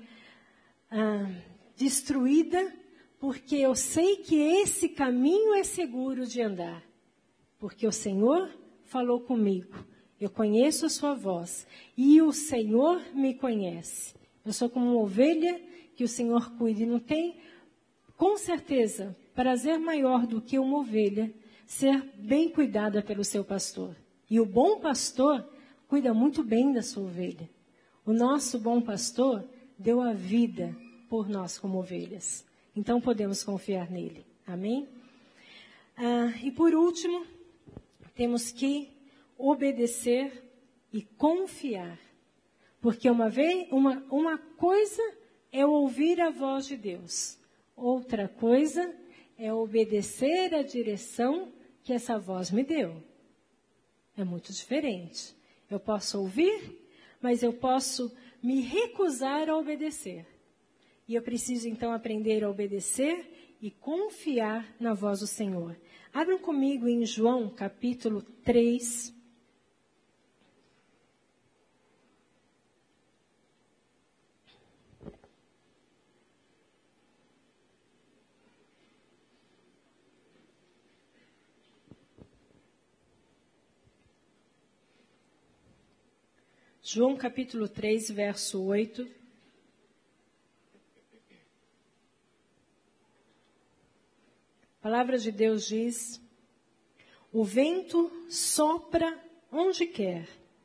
destruída, porque eu sei que esse caminho é seguro de andar. Porque o Senhor falou comigo, eu conheço a sua voz e o Senhor me conhece. Eu sou como uma ovelha que o Senhor cuida e não tem, com certeza, prazer maior do que uma ovelha ser bem cuidada pelo seu pastor. E o bom pastor cuida muito bem da sua ovelha. O nosso bom pastor deu a vida por nós como ovelhas. Então podemos confiar nele. Amém? E por último, temos que obedecer e confiar. Porque uma coisa é ouvir a voz de Deus. Outra coisa é obedecer a direção que essa voz me deu. É muito diferente. Eu posso ouvir, mas eu posso me recusar a obedecer. E eu preciso então aprender a obedecer e confiar na voz do Senhor. Abram comigo em João capítulo 3. João capítulo 3, verso 8. A palavra de Deus diz: o vento sopra onde quer,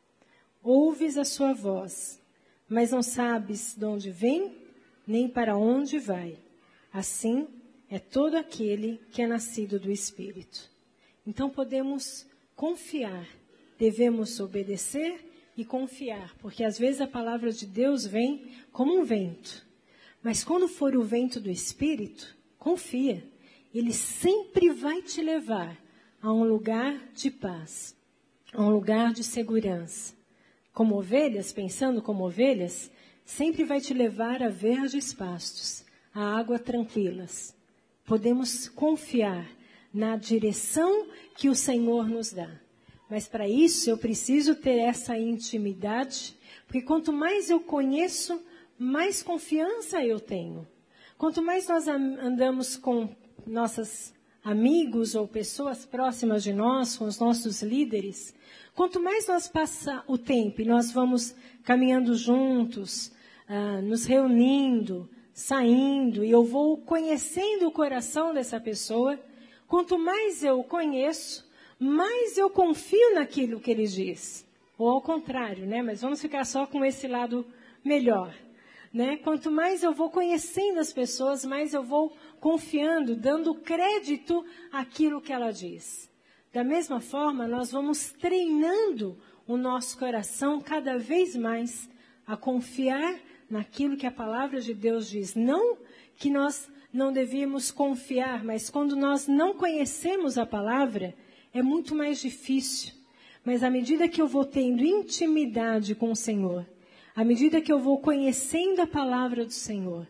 ouves a sua voz, mas não sabes de onde vem, nem para onde vai. Assim é todo aquele que é nascido do Espírito. Então podemos confiar, devemos obedecer e confiar, porque às vezes a palavra de Deus vem como um vento. Mas quando for o vento do Espírito, confia. Ele sempre vai te levar a um lugar de paz, a um lugar de segurança. Como ovelhas, pensando como ovelhas, sempre vai te levar a verdes pastos, a águas tranquilas. Podemos confiar na direção que o Senhor nos dá. Mas para isso eu preciso ter essa intimidade, porque quanto mais eu conheço, mais confiança eu tenho. Quanto mais nós andamos com nossos amigos ou pessoas próximas de nós, com os nossos líderes, quanto mais nós passa o tempo e nós vamos caminhando juntos, nos reunindo, saindo, e eu vou conhecendo o coração dessa pessoa, quanto mais eu conheço, mais eu confio naquilo que ele diz. Ou ao contrário, né? Mas vamos ficar só com esse lado melhor. Né? Quanto mais eu vou conhecendo as pessoas, mais eu vou confiando, dando crédito àquilo que ela diz. Da mesma forma, nós vamos treinando o nosso coração cada vez mais a confiar naquilo que a palavra de Deus diz. Não que nós não devíamos confiar, mas quando nós não conhecemos a palavra, é muito mais difícil. Mas à medida que eu vou tendo intimidade com o Senhor, à medida que eu vou conhecendo a palavra do Senhor,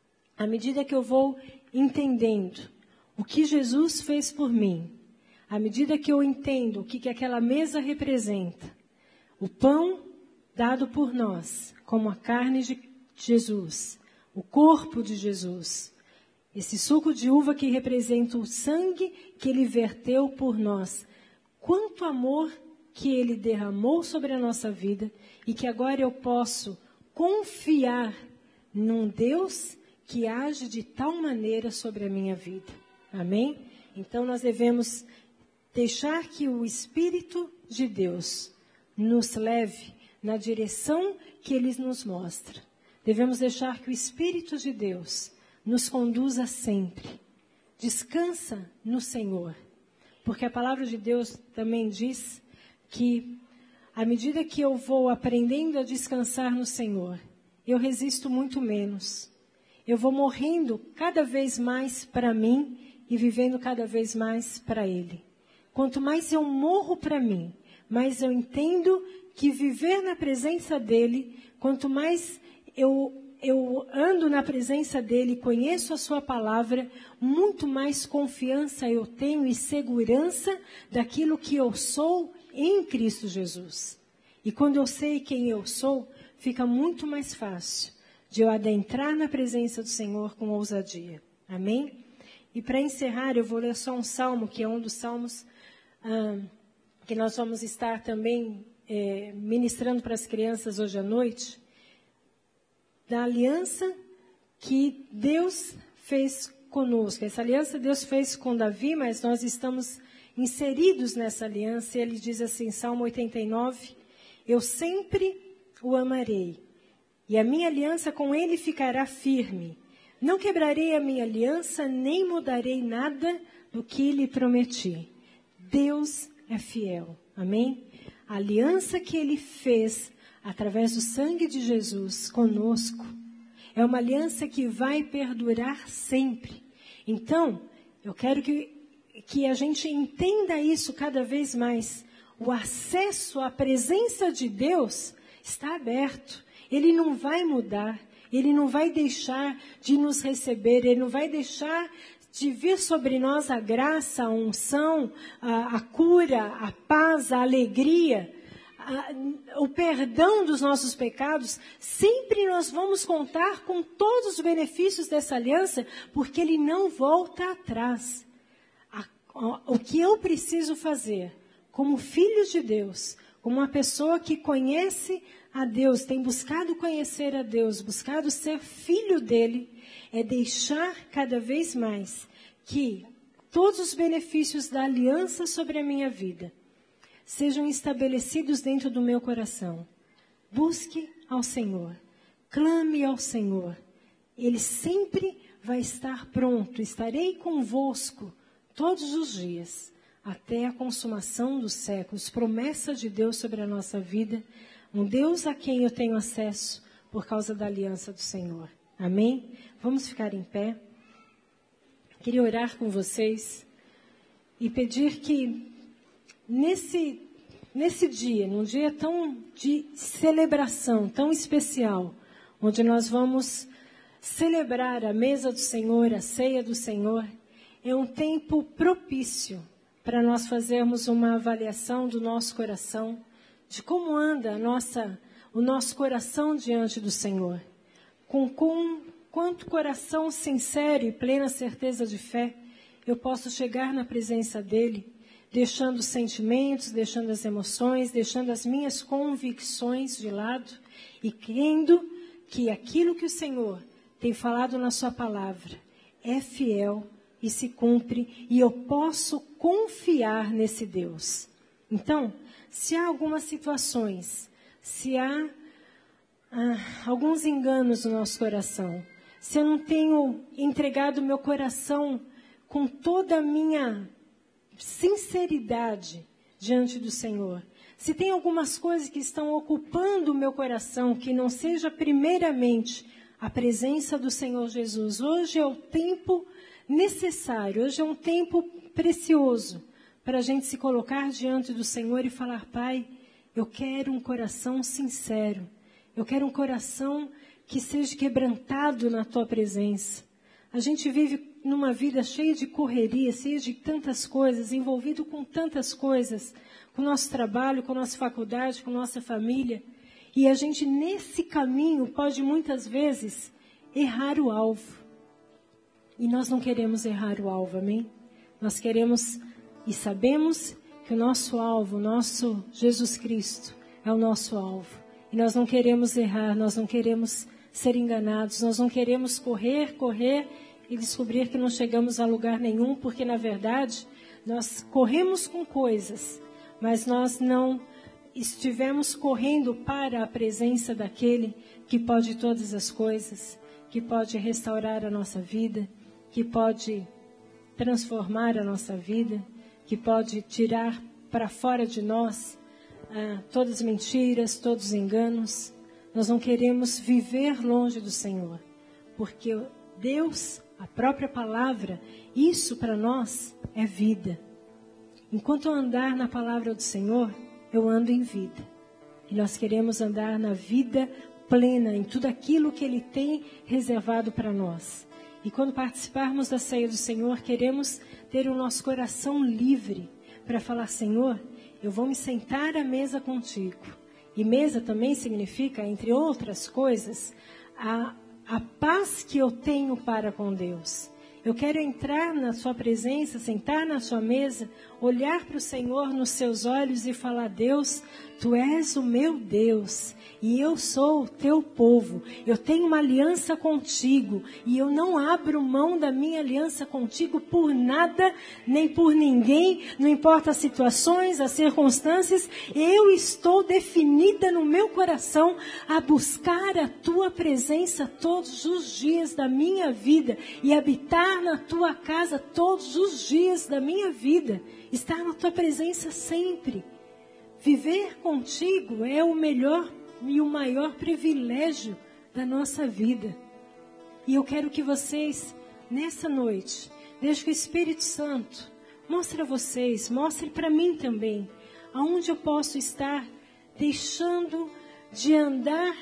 à medida que eu vou entendendo o que Jesus fez por mim, à medida que eu entendo o que aquela mesa representa, o pão dado por nós, como a carne de Jesus, o corpo de Jesus, esse suco de uva que representa o sangue que ele verteu por nós, quanto amor que ele derramou sobre a nossa vida e que agora eu posso confiar num Deus que age de tal maneira sobre a minha vida. Amém? Então nós devemos deixar que o Espírito de Deus nos leve na direção que ele nos mostra. Devemos deixar que o Espírito de Deus nos conduza sempre. Descansa no Senhor. Porque a palavra de Deus também diz que à medida que eu vou aprendendo a descansar no Senhor, eu resisto muito menos. Eu vou morrendo cada vez mais para mim e vivendo cada vez mais para Ele. Quanto mais eu morro para mim, mais eu entendo que viver na presença dEle, quanto mais eu ando na presença dEle, conheço a sua palavra, muito mais confiança eu tenho e segurança daquilo que eu sou em Cristo Jesus. E quando eu sei quem eu sou, fica muito mais fácil de eu adentrar na presença do Senhor com ousadia. Amém? E para encerrar, eu vou ler só um salmo, que é um dos salmos que nós vamos estar também ministrando para as crianças hoje à noite, da aliança que Deus fez conosco. Essa aliança Deus fez com Davi, mas nós estamos inseridos nessa aliança. E ele diz assim, Salmo 89, eu sempre o amarei, e a minha aliança com ele ficará firme. Não quebrarei a minha aliança, nem mudarei nada do que lhe prometi. Deus é fiel. Amém? A aliança que ele fez através do sangue de Jesus conosco é uma aliança que vai perdurar sempre. Então, eu quero que a gente entenda isso cada vez mais. O acesso à presença de Deus está aberto. Ele não vai mudar. Ele não vai deixar de nos receber. Ele não vai deixar de vir sobre nós a graça, a unção, a cura, a paz, a alegria, o perdão dos nossos pecados. Sempre nós vamos contar com todos os benefícios dessa aliança, porque Ele não volta atrás. O que eu preciso fazer, como filho de Deus, como uma pessoa que conhece a Deus, tem buscado conhecer a Deus, buscado ser filho dEle, é deixar cada vez mais que todos os benefícios da aliança sobre a minha vida sejam estabelecidos dentro do meu coração. Busque ao Senhor, clame ao Senhor. Ele sempre vai estar pronto. Estarei convosco todos os dias, até a consumação dos séculos. Promessa de Deus sobre a nossa vida. Um Deus a quem eu tenho acesso por causa da aliança do Senhor. Amém? Vamos ficar em pé. Queria orar com vocês e pedir que nesse dia, num dia tão de celebração, tão especial, onde nós vamos celebrar a mesa do Senhor, a ceia do Senhor, é um tempo propício para nós fazermos uma avaliação do nosso coração, de como anda o nosso coração diante do Senhor. Com quanto coração sincero e plena certeza de fé eu posso chegar na presença dEle, deixando os sentimentos, deixando as emoções, deixando as minhas convicções de lado e crendo que aquilo que o Senhor tem falado na sua palavra é fiel e se cumpre, e eu posso confiar nesse Deus. Então, se há algumas situações, se há alguns enganos no nosso coração, se eu não tenho entregado meu coração com toda a minha sinceridade diante do Senhor, se tem algumas coisas que estão ocupando o meu coração, que não seja primeiramente a presença do Senhor Jesus, hoje é o tempo necessário, hoje é um tempo precioso para a gente se colocar diante do Senhor e falar: Pai, eu quero um coração sincero, eu quero um coração que seja quebrantado na Tua presença. A gente vive numa vida cheia de correria, cheia de tantas coisas, envolvido com tantas coisas, com o nosso trabalho, com a nossa faculdade, com a nossa família. E a gente, nesse caminho, pode muitas vezes errar o alvo. E nós não queremos errar o alvo, amém? Nós queremos e sabemos que o nosso alvo, o nosso Jesus Cristo, é o nosso alvo. E nós não queremos errar, nós não queremos ser enganados, nós não queremos correr e descobrir que não chegamos a lugar nenhum, porque na verdade nós corremos com coisas, mas nós não estivemos correndo para a presença daquele que pode todas as coisas, que pode restaurar a nossa vida, que pode transformar a nossa vida, que pode tirar para fora de nós todas mentiras, todos os enganos. Nós não queremos viver longe do Senhor, porque Deus, a própria palavra, isso para nós é vida. Enquanto eu andar na palavra do Senhor, eu ando em vida. E nós queremos andar na vida plena, em tudo aquilo que Ele tem reservado para nós. E quando participarmos da ceia do Senhor, queremos ter o nosso coração livre para falar: Senhor, eu vou me sentar à mesa contigo. E mesa também significa, entre outras coisas, a paz que eu tenho para com Deus. Eu quero entrar na sua presença, sentar na sua mesa, olhar para o Senhor nos seus olhos e falar: Deus, Tu és o meu Deus e eu sou o Teu povo. Eu tenho uma aliança contigo e eu não abro mão da minha aliança contigo por nada, nem por ninguém, não importa as situações, as circunstâncias. Eu estou definida no meu coração a buscar a Tua presença todos os dias da minha vida e habitar na Tua casa todos os dias da minha vida. Estar na Tua presença sempre. Viver contigo é o melhor e o maior privilégio da nossa vida. E eu quero que vocês, nessa noite, deixe que o Espírito Santo mostre a vocês, mostre para mim também, aonde eu posso estar deixando de andar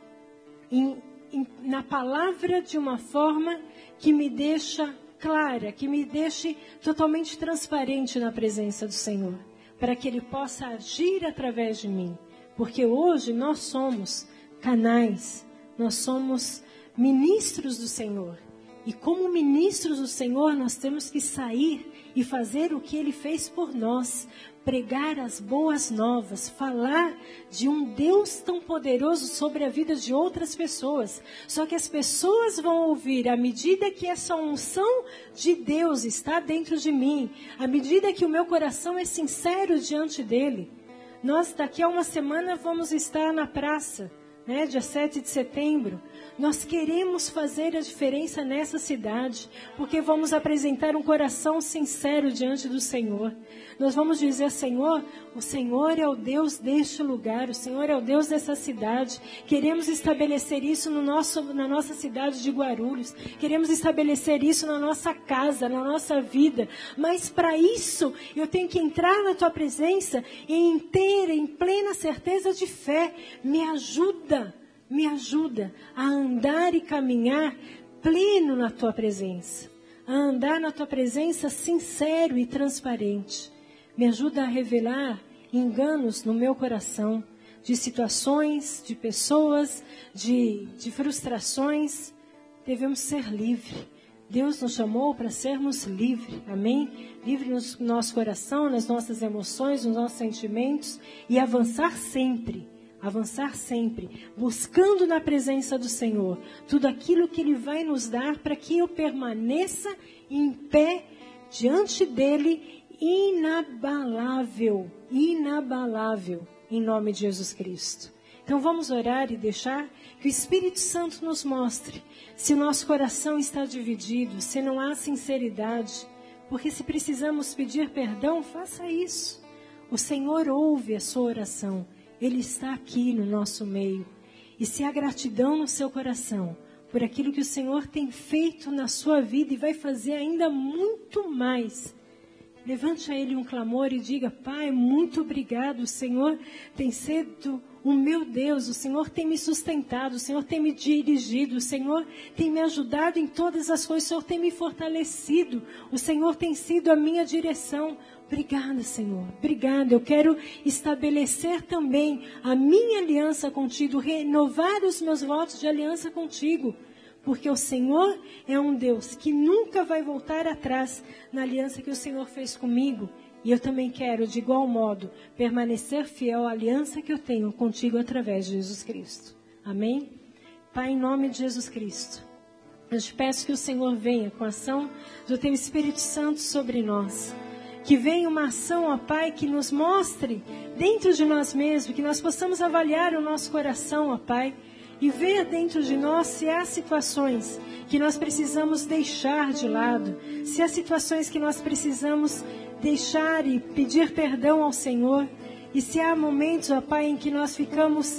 na palavra de uma forma que me deixa clara, que me deixe totalmente transparente na presença do Senhor, para que Ele possa agir através de mim. Porque hoje nós somos canais, nós somos ministros do Senhor. E como ministros do Senhor, nós temos que sair e fazer o que Ele fez por nós. Pregar as boas novas, falar de um Deus tão poderoso sobre a vida de outras pessoas. Só que as pessoas vão ouvir à medida que essa unção de Deus está dentro de mim, à medida que o meu coração é sincero diante dEle. Nós daqui a uma semana vamos estar na praça, dia 7 de setembro. Nós queremos fazer a diferença nessa cidade, porque vamos apresentar um coração sincero diante do Senhor. Nós vamos dizer: Senhor, o Senhor é o Deus deste lugar, o Senhor é o Deus dessa cidade. Queremos estabelecer isso na nossa cidade de Guarulhos. Queremos estabelecer isso na nossa casa, na nossa vida. Mas para isso, eu tenho que entrar na Tua presença em plena certeza de fé. Me ajuda a andar e caminhar pleno na Tua presença. A andar na Tua presença sincero e transparente. Me ajuda a revelar enganos no meu coração, de situações, de pessoas, de frustrações. Devemos ser livres. Deus nos chamou para sermos livres, amém? Livres no nosso coração, nas nossas emoções, nos nossos sentimentos e avançar sempre, buscando na presença do Senhor tudo aquilo que Ele vai nos dar para que eu permaneça em pé diante dEle, inabalável, em nome de Jesus Cristo. Então vamos orar e deixar que o Espírito Santo nos mostre se o nosso coração está dividido, se não há sinceridade, porque se precisamos pedir perdão, faça isso. O Senhor ouve a sua oração, Ele está aqui no nosso meio. E se há gratidão no seu coração por aquilo que o Senhor tem feito na sua vida e vai fazer ainda muito mais, levante a Ele um clamor e diga: Pai, muito obrigado, o Senhor tem sido o meu Deus, o Senhor tem me sustentado, o Senhor tem me dirigido, o Senhor tem me ajudado em todas as coisas, o Senhor tem me fortalecido, o Senhor tem sido a minha direção. Obrigada, Senhor, obrigada. Eu quero estabelecer também a minha aliança contigo, renovar os meus votos de aliança contigo, porque o Senhor é um Deus que nunca vai voltar atrás na aliança que o Senhor fez comigo. E eu também quero, de igual modo, permanecer fiel à aliança que eu tenho contigo através de Jesus Cristo. Amém? Pai, em nome de Jesus Cristo, eu te peço que o Senhor venha com a ação do Teu Espírito Santo sobre nós. Que venha uma ação, ó Pai, que nos mostre dentro de nós mesmos, que nós possamos avaliar o nosso coração, ó Pai, e ver dentro de nós se há situações que nós precisamos deixar de lado, se há situações que nós precisamos deixar e pedir perdão ao Senhor, E se há momentos, ó Pai, em que nós ficamos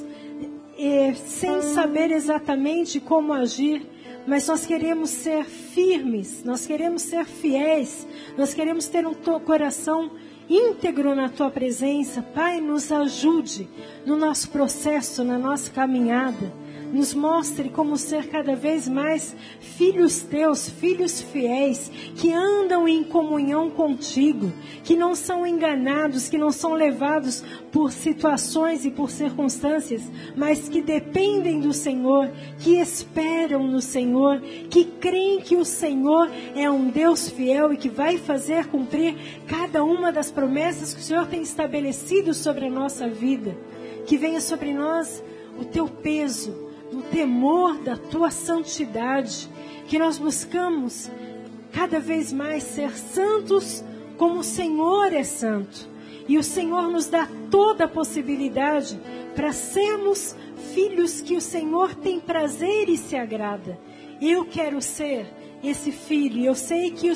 sem saber exatamente como agir, mas nós queremos ser firmes, nós queremos ser fiéis, nós queremos ter um coração íntegro na Tua presença. Pai, nos ajude no nosso processo, na nossa caminhada. Nos mostre como ser cada vez mais filhos Teus, filhos fiéis, que andam em comunhão contigo, que não são enganados, que não são levados por situações e por circunstâncias, mas que dependem do Senhor, que esperam no Senhor, que creem que o Senhor é um Deus fiel e que vai fazer cumprir cada uma das promessas que o Senhor tem estabelecido sobre a nossa vida. Que venha sobre nós o Teu peso, o temor da Tua santidade, que nós buscamos cada vez mais ser santos como o Senhor é santo. E o Senhor nos dá toda a possibilidade para sermos filhos que o Senhor tem prazer e se agrada. Eu quero ser esse filho, e eu sei que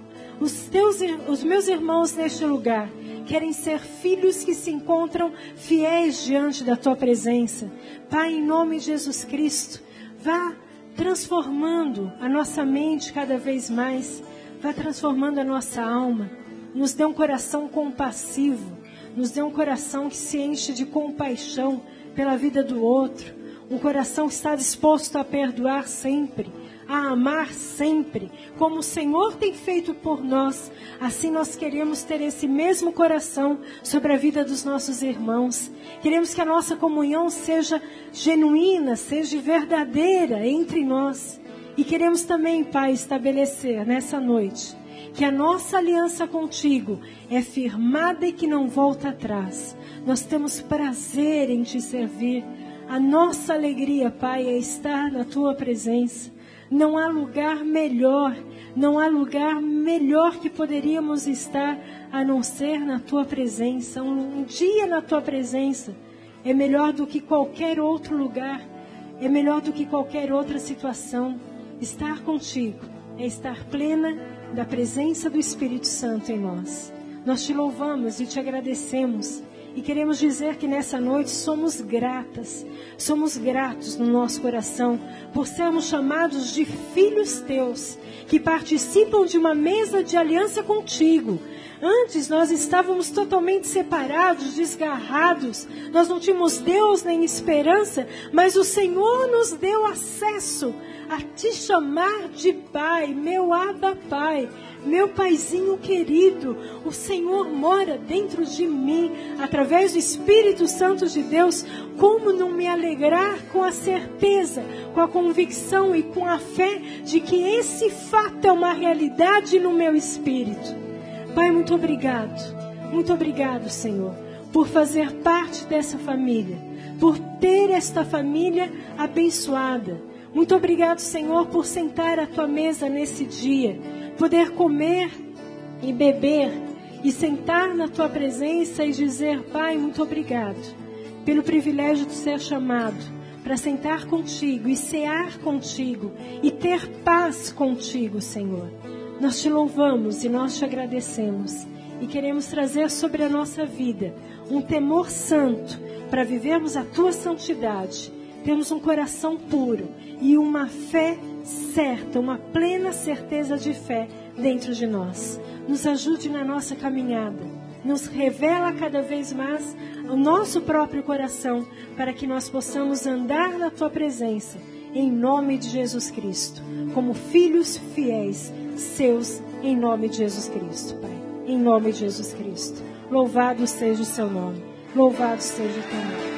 os meus irmãos neste lugar querem ser filhos que se encontram fiéis diante da Tua presença. Pai, em nome de Jesus Cristo, vá transformando a nossa mente cada vez mais, vá transformando a nossa alma, nos dê um coração compassivo, nos dê um coração que se enche de compaixão pela vida do outro, um coração que está disposto a perdoar sempre, a amar sempre, como o Senhor tem feito por nós. Assim nós queremos ter esse mesmo coração sobre a vida dos nossos irmãos. Queremos que a nossa comunhão seja genuína, seja verdadeira entre nós. E queremos também, Pai, estabelecer nessa noite que a nossa aliança contigo é firmada e que não volta atrás. Nós temos prazer em Te servir. A nossa alegria, Pai, é estar na Tua presença. Não há lugar melhor, não há lugar melhor que poderíamos estar a não ser na Tua presença. Um dia na Tua presença é melhor do que qualquer outro lugar, é melhor do que qualquer outra situação. Estar contigo é estar plena da presença do Espírito Santo em nós. Nós Te louvamos e Te agradecemos. E queremos dizer que nessa noite somos gratos no nosso coração, por sermos chamados de filhos Teus, que participam de uma mesa de aliança contigo. Antes nós estávamos totalmente separados, desgarrados, nós não tínhamos Deus nem esperança, mas o Senhor nos deu acesso a Te chamar de Pai, meu Abba Pai, meu Paizinho querido. O Senhor mora dentro de mim, através do Espírito Santo de Deus. Como não me alegrar com a certeza, com a convicção e com a fé de que esse fato é uma realidade no meu espírito. Pai, muito obrigado, Senhor, por fazer parte dessa família, por ter esta família abençoada. Muito obrigado, Senhor, por sentar à Tua mesa nesse dia, poder comer e beber e sentar na Tua presença e dizer: Pai, muito obrigado pelo privilégio de ser chamado para sentar contigo e cear contigo e ter paz contigo, Senhor. Nós Te louvamos e nós Te agradecemos e queremos trazer sobre a nossa vida um temor santo para vivermos a Tua santidade. Temos um coração puro e uma fé certa, uma plena certeza de fé dentro de nós. Nos ajude na nossa caminhada. Nos revela cada vez mais o nosso próprio coração para que nós possamos andar na Tua presença, em nome de Jesus Cristo, como filhos fiéis Seus, em nome de Jesus Cristo, Pai. Em nome de Jesus Cristo. Louvado seja o Seu nome. Louvado seja o Teu nome.